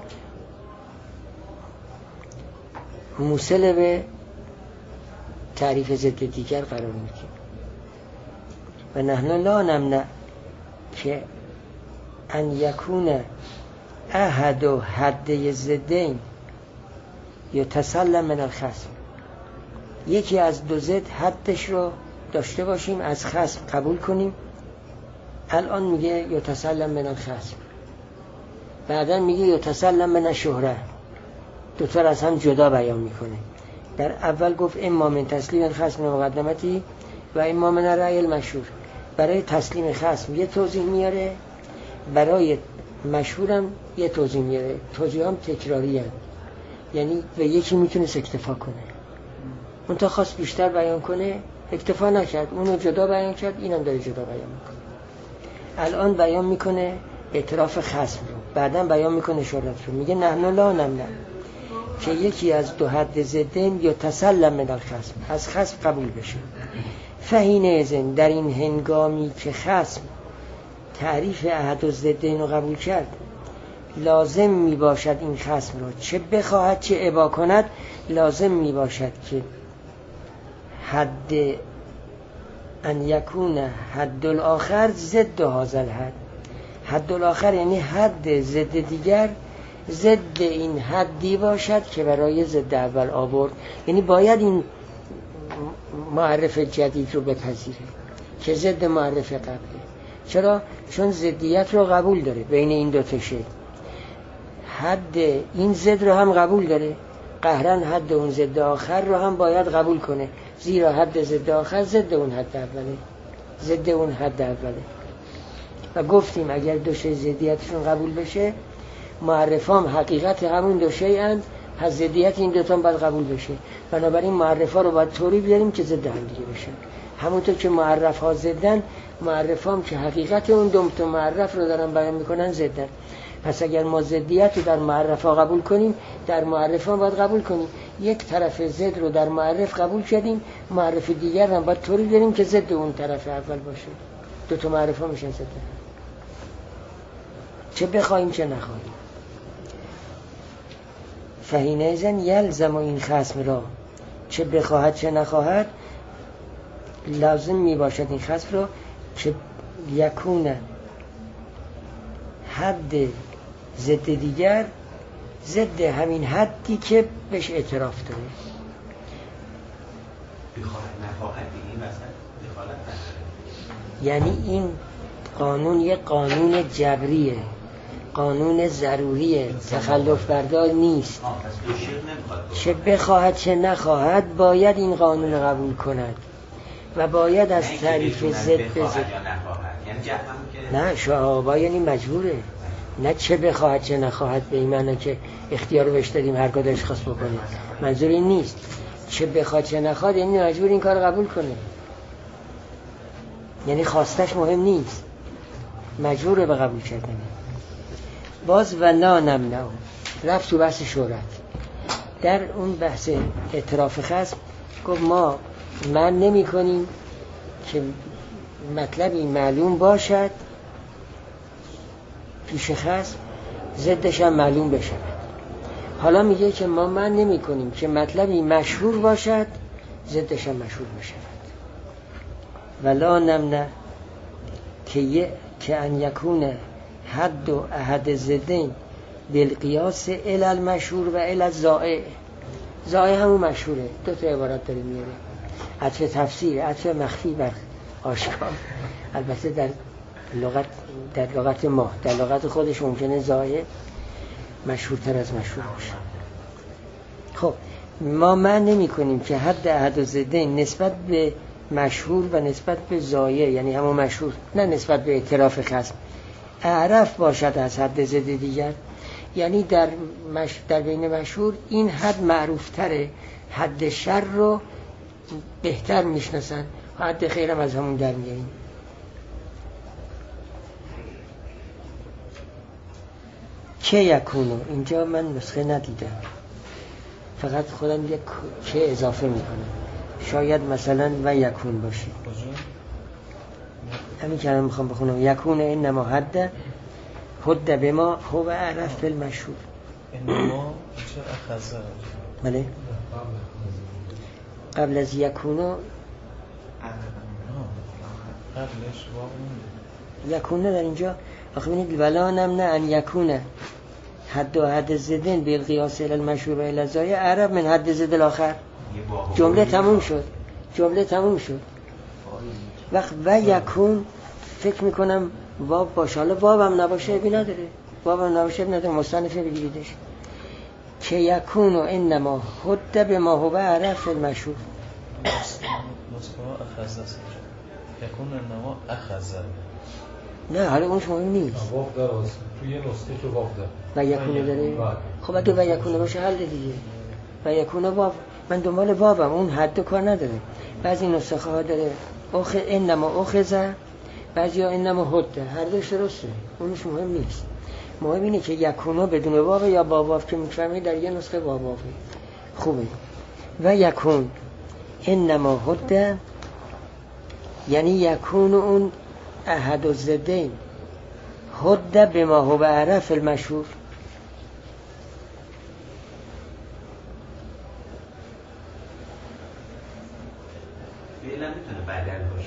موصل به تعریف ضد دیگر قرار میدیم. و نحن لا نمنع که ان یکون احد و حد ضدین یتسلم من الخصم، یکی از دو ضد حدش رو داشته باشیم، از خصم قبول کنیم. الان میگه یتسلم من الخصم، بعدا میگه یتسلم من الشهره. دوتا از هم جدا بیان میکنه. در اول گفت اما من تسلیم الخصم مقدمتی و اما من رأی المشهور. برای تسلیم خصم یه توضیح میاره، برای مشهورم یه توضیح میاره. توضیح هم تکراری هست، یعنی به یکی میتونه اکتفا کنه. اون تا خواست بیشتر بیان کنه اکتفا نکرد، اونو جدا بیان کرد، اینم داره جدا بیان میکنه. الان بیان میکنه اعتراف خصم رو، بعدم بیان میکنه شهرت رو. میگه نحن لا نمنع که یکی از دو حد ضدین یا تسلم من الخصم، از خصم قبول بشه. فحین اذن، در این هنگامی که خصم تعریف احد و ضدین رو قبول کرد، لازم می باشد این خصم رو چه بخواهد چه ابا کند، لازم می باشد که حد ان یکون حد الاخر ضد هذا الحد. حد الاخر یعنی حد ضد دیگر ضد این حدی باشد که برای ضد اول آورد. یعنی باید این معرف جدید رو بپذیره که ضد معرف قبله. چرا؟ چون ضدیت رو قبول داره بین این دو تا شی. حد این ضد رو هم قبول داره، قهرن حد اون ضد آخر رو هم باید قبول کنه، زیرا حد ضد آخر ضد اون حد اوله، ضد اون حد اوله. و گفتیم اگر دو شی ضدیتشون قبول بشه، معرفام حقیقت همون دو شی اند، پس ضدیت این دوتا باید قبول بشه. بنابراین معرفا رو باید طوری بیاریم که ضد هم دیگه بشن. همونطور که معرف ها ضدن، معرفام که حقیقت اون دو تا معرف رو دارن بیان میکنن ضدن. پس اگر ما ضدیت رو در معرف ها قبول کنیم، در معرف ها باید قبول کنیم. یک طرف ضد رو در معرف قبول کردیم، معرف دیگر هم باید طوری بیاریم که ضد اون طرف اول باشه. دو تا معرف ها میشن ضد، چه بخوایم چه نخواهیم. فحینئذ یلزم این خصم را، چه بخواهد چه نخواهد لازم می باشد این خصم را که یکون حد ضد دیگر ضد همین حدی که بهش اعتراف داره. بخواهد نخواهد این مثلا دخالت نداره. یعنی این قانون یک قانون جبریه، قانون ضروریه، تخلف بردار نیست. چه بخواهد چه نخواهد باید این قانون قبول کند و باید از تعریف ضد به ضد. نه شعابا یعنی مجبوره، نه چه بخواهد چه نخواهد به این معنی که اختیار رو بهش دادیم هر کدومش خواست بکنه. منظور این نیست. چه بخواهد چه نخواهد یعنی مجبور این کار قبول کنه، یعنی خواستش مهم نیست، مجبوره به قبول کردن. باز و لا نمنع رفت تو بحث شهرت. در اون بحث اعتراف خصم گفت ما من نمی کنیم که مطلبی معلوم باشد پیش خصم ضدش هم معلوم بشود. حالا میگه که ما من نمی کنیم که مطلبی مشهور باشد ضدش هم مشهور بشود. ولا نمنع که ان یکونه حد و احد زدین بالقیاس الی المشهور و الی الزائع. زائع همون مشهوره، دو تا عبارت داره میاره، عطف تفسیر، عطف مخفی بر آشکار. البته در لغت ما، در لغت خودش ممکنه زائع مشهورتر از مشهور باشه. خب ما من نمی کنیم که حد احد و زدین نسبت به مشهور و نسبت به زائع، یعنی همون مشهور، نه نسبت به اعتراف خصم، اعرف باشد از حد ضد دیگر. یعنی در بین مشهور این حد معروف تره، حد شر رو بهتر میشناسن، حد خیرم از همون در میاریم. که یکونو اینجا من نسخه ندیدم، فقط خودم یک که اضافه میکنم، شاید مثلا و یکون باشه. همین که الان میخوام بخونم یکون انما حد به ما هو اعرف بالمشهور. انما چه اخذه؟ بله قبل از یکونو قبلش یکونه در اینجا آخه بینید ولا نمنع ان یکونه حد و حد زدن بالقیاس الی المشهور و الی الزائع اعرف من حد زد الاخر. جمله تموم شد. وقت و یکون فکر میکنم واب باشه، حالا واب هم نباشه ابی نداره، مصنفه بگیریدش. که یکون و انما حد به ما هو اعرف المشهور. نسخه اخذ است. یکون انما اخذ. نه حالا اونش مهم نیست. واب داره توی یه نسخه که واب داره و یکونه داره. خب اگه و یکونه باشه حل دیگه. و یکونه واب، من دنبال وابم، اون حد کار نداره. بعضی نسخه ها داره انما اخذ، بعضی ها انما حد، هر دوش درسته، اونش مهم نیست. مهم اینه که یکونو بدون واو یا با واو که میفهمید در یه نسخه با واو خوبه. و یکون انما حد یعنی یکون اون احد الزدین حد به ما هو اعرف المشهور. فعلا میتونه بدل باشه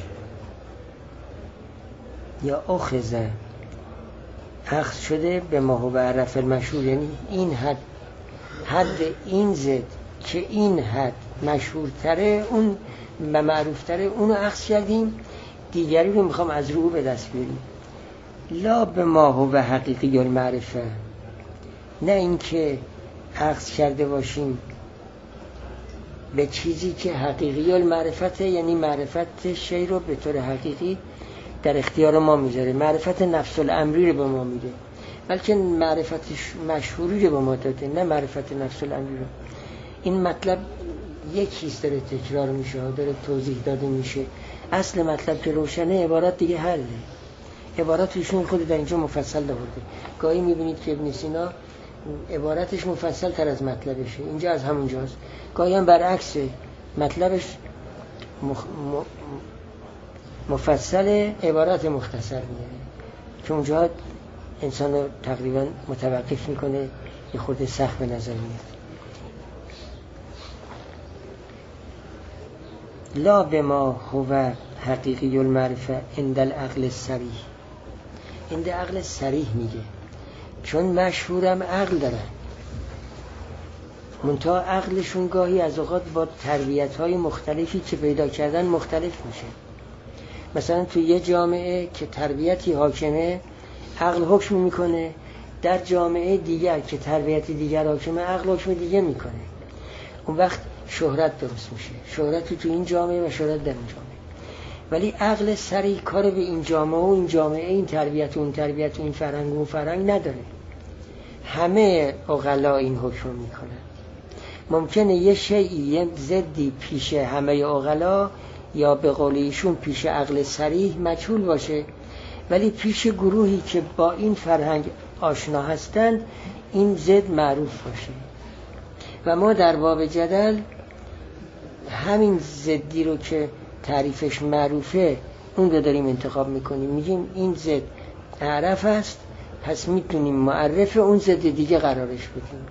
یا اخذ اخذ شده به ما هو اعرف المشهور، یعنی این حد این زد که این حد مشهورتره اون و معروفتره اونو اخذ کردیم، دیگری رو میخوام از رو به دست بیاریم. لا به ما هو حقیقی المعرفه، نه اینکه اخذ کرده باشیم به چیزی که حقیقی المعرفته، یعنی معرفت شی رو به طور حقیقی در اختیار ما میذاره، معرفت نفس الامری رو به ما میده، بلکه معرفت مشهوری رو به ما داده، نه معرفت نفس الامری رو. این مطلب یکیست داره تکرار میشه، داره توضیح داده میشه. اصل مطلب که روشنه، عبارت دیگه حله. عبارت ایشون خود در اینجا مفصل آورده. گاهی میبینید که ابن سینا عبارتش مفصل تر از مطلبشه، اینجا از همونجاست. گاهی هم برعکس، مطلبش مفصل، عبارت مختصر میاره، که اونجا انسان رو تقریبا متوقف میکنه، یه خورده سخت به نظر میاد. لا بما هو حقیقی المعرفه عند العقل الصریح. عند عقل صریح میگه، چون مشهورم عقل دارن، منتها عقلشون گاهی از اوقات با تربیت‌های مختلفی که پیدا کردن مختلف میشه. مثلا تو یه جامعه که تربیتی حاکمه عقل حکم میکنه، در جامعه دیگر که تربیتی دیگر حاکمه عقل حکم دیگه میکنه. اون وقت شهرت درست میشه، شهرت تو این جامعه و شهرت در این جامعه. ولی عقل صریح کار به این جامعه و این جامعه، این تربیت و اون تربیت و این فرهنگ و اون فرهنگ نداره. همه عقلا این حکم میکنن. ممکنه یه شیئی، یه ضدی پیش همه عقلا یا به قول ایشون پیش عقل صریح مجهول باشه، ولی پیش گروهی که با این فرهنگ آشنا هستند این ضد معروف باشه. و ما در باب جدل همین ضدی رو که تعریفش معروفه اون رو داریم انتخاب میکنیم، میگیم این ضد اعرف است، پس میتونیم معرف اون ضد دیگه قرارش بدیم،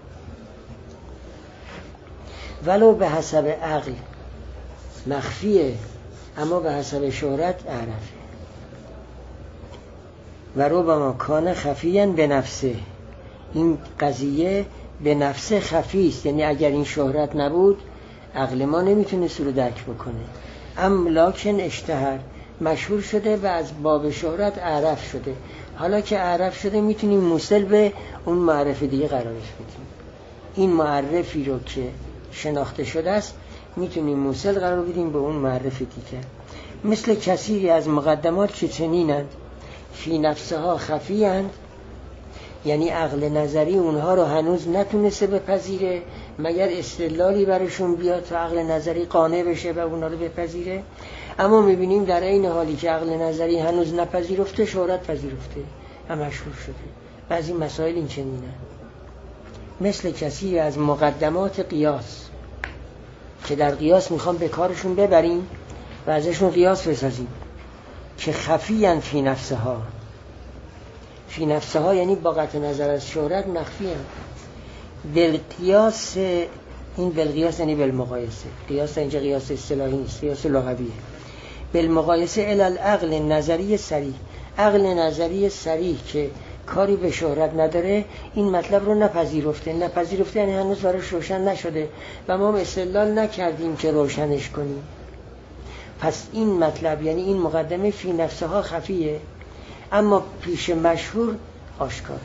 ولو به حسب عقل مخفیه اما به حسب شهرت اعرفه. و ربما کان خفیاً به نفسه، این قضیه به نفسه خفی است، یعنی اگر این شهرت نبود عقل ما نمیتونه رو درک بکنه. لکن اشتهر، مشهور شده و از باب شهرت اعرف شده. حالا که اعرف شده میتونیم موصل به اون معرف دیگه قرارش بدیم. این معرفی رو که شناخته شده است میتونیم موصل قرار بدیم به اون معرف دیگه. مثل کثیری از مقدمات که چنینند، فی نفسها خفیند، یعنی عقل نظری اونها رو هنوز نتونسته بپذیره مگر استدلالی برشون بیاد تا عقل نظری قانع بشه و اونها رو بپذیره. اما میبینیم در این حالی که عقل نظری هنوز نپذیرفته شهرت پذیرفته و مشهور شده. بعضی مسائل این چنینه، مثل کسی از مقدمات قیاس که در قیاس میخوام به کارشون ببریم و ازشون قیاس بسازیم، که خفیاً فی نفسها. فی نفسها یعنی با قطع نظر از شهرت مخفی هم. بالقیاس، این بالقیاس یعنی بالمقایسه. قیاس اینجا قیاس اصطلاحی نیست، قیاس لغویه. بالمقایسه الی العقل نظری صریح، عقل نظری صریح که کاری به شهرت نداره این مطلب رو نپذیرفته یعنی هنوز براش روشن نشده و ما استدلال نکردیم که روشنش کنیم. پس این مطلب یعنی این مقدمه فی نفسها خفیه اما پیش مشهور آشکاره.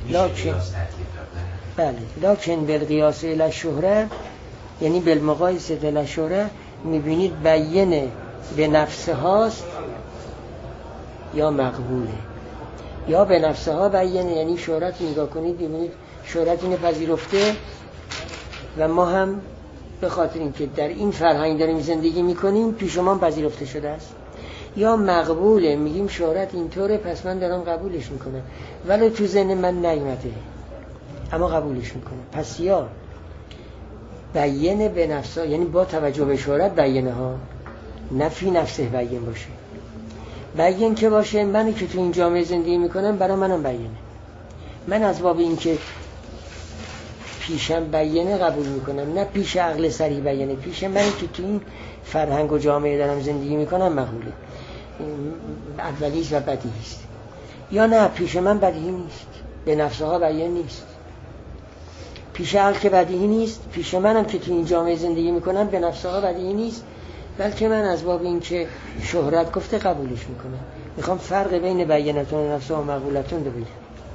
لکن بالقیاس الی شهره، یعنی بالمقایسه الی شهره، میبینید بیینه به نفسه هاست یا مقبوله، یا به نفسه ها بیینه یعنی شهرت نگاه کنید ببینید شهرت اینه پذیرفته و ما هم به خاطر اینکه در این فرهنگ داریم زندگی میکنیم پیش ما پذیرفته شده است. یا مقبوله، میگیم شهرت اینطوره پس من دارم قبولش میکنم ولی تو ذهن من نیومده اما قبولش میکنم. پس یا بیینه به نفسه، یعنی با توجه به شهرت بیینه ها، نفی نفسه بیین باشه. بیین که باشه منی که تو این جامعه زندگی میکنم برای منم بیینه، من از باب این که پیشم بیینه قبول میکنم، نه پیش عقل صریح بیینه، پیش منی که تو این فرهنگ و جامعه دارم زندگی میکنم مقبوله، اولیست و بدیهیست. یا نه پیش من بدیهی نیست، به نفسها بیان نیست. پیش عقل که بدیهی نیست، پیش منم که تو این جامعه زندگی میکنم به نفسها بدیهی نیست، بلکه من از باب این که شهرت گفته قبولش میکنم. میخوام فرق بین بینتون و نفسها و مقبولتون رو بگم.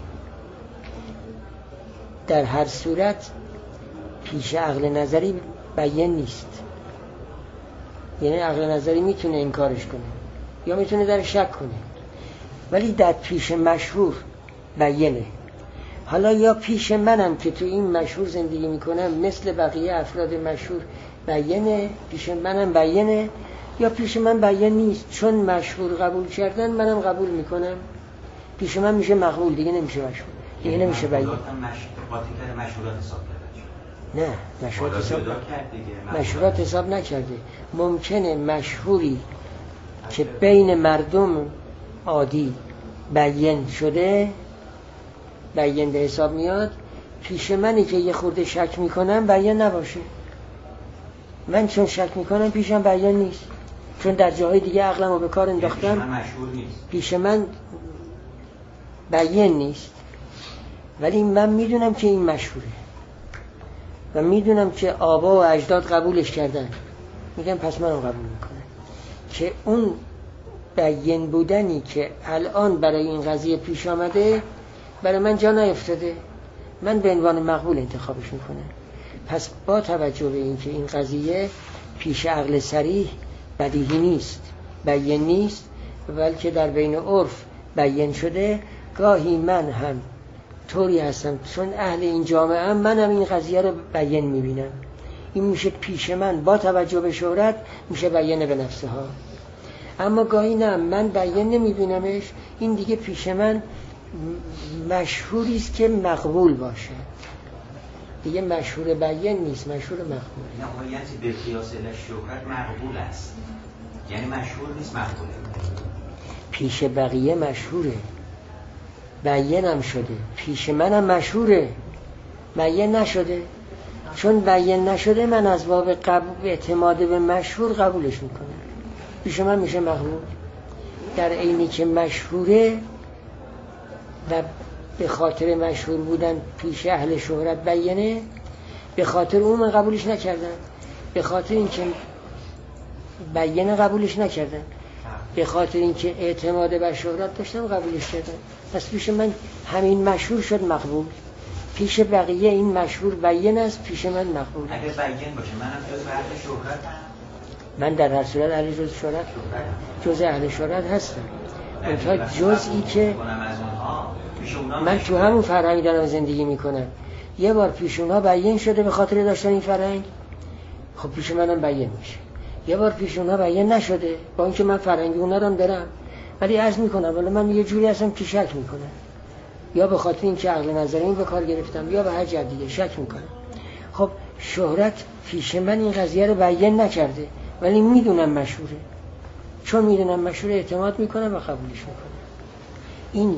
در هر صورت پیش عقل نظری بیان نیست، یعنی عقل نظری میتونه انکارش کنه یا میتونه در شک کنه، ولی در پیش مشهور بیانه. حالا یا پیش منم که تو این مشهور زندگی میکنم مثل بقیه افراد مشهور بیانه، پیش منم بیانه، یا پیش من بیان نیست، چون مشهور قبول کردن منم قبول میکنم، پیش من میشه مقبول، دیگه نمیشه مشهور، دیگه نمیشه بیان. نه، مشهورات حساب نکرده. ممکنه مشهوری که بین مردم عادی بیان شده، بیان به حساب میاد، پیش منی که یه خورده شک میکنم بیان نباشه. من چون شک میکنم پیشم بیان نیست، چون در جاهای دیگه عقلمو به کار انداختم، پیش من بیان نیست، ولی من میدونم که این مشهوره و میدونم که آبا و اجداد قبولش کردن، میگم پس منم قبول میکنم. که اون بیان بودنی که الان برای این قضیه پیش آمده برای من جا نیفتاده، من به عنوان مقبول انتخابش میکنم. پس با توجه به این که این قضیه پیش عقل صریح بدیهی نیست، بیان نیست، بلکه در بین عرف بیان شده، گاهی من هم طوری هستم چون اهل این جامعه هم، منم این قضیه رو بیان میبینم. این میشه پیش من با توجه به شهرت میشه بیان به نفسه ها. اما گاهی نه، من بیان نمیبینمش، این دیگه پیش من مشهوریست که مقبول باشه، دیگه مشهور بیان نیست، مشهور مقبول. نهایت به قیاس شهرت مقبول است، یعنی مشهور نیست، مقبوله. پیش بقیه مشهوره، بیان هم شده، پیش منم مشهوره، بیان نشده. چون بیان نشده من از باب اعتماد به مشهور قبولش میکنم، پیش من میشه مقبول. در عینی که مشهوره و به خاطر مشهور بودن پیش اهل شهرت بیانه، به خاطر اون من قبولش نکردم، به خاطر اینکه بیانه قبولش نکردم، به خاطر اینکه اعتماد به شهرت داشتم قبولش کردم. پس پیش من همین مشهور شد مقبول، پیش بقیه این مشهور بیان است، پیش من مقبول. اگه بیان باشه منم جز اهل شهرتم، من در هر صورت اهل جز اهل شهرت هستم. اونتا جزئی که من تو همون فرهنگ دارم زندگی میکنم، یه بار پیش اونها بیان شده به خاطر داشتن این فرهنگ، خب پیش منم بیان میشه. یه بار پیش اونها بیان نشده، با اینکه من فرهنگ اونها رو دارم، ولی عرض میکنم ولی من یه جوری هستم که شک میکنم، یا به خاطر اینکه عقل نظری به کار گرفتم یا به هر جهت دیگه شک میکنم. خب شهرت پیش من این قضیه رو بیان نکرده، ولی میدونم مشهوره، چون میدونم مشهوره اعتماد میکنم و قبولش میکنم. این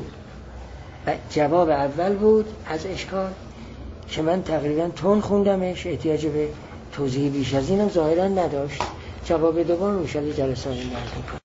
جواب اول بود از اشکال که من تقریبا تون خوندمش، احتیاج به توضیح بیش از اینم ظاهرا نداشت. جواب دوم ان شاء الله جلسه آینده می‌کنم.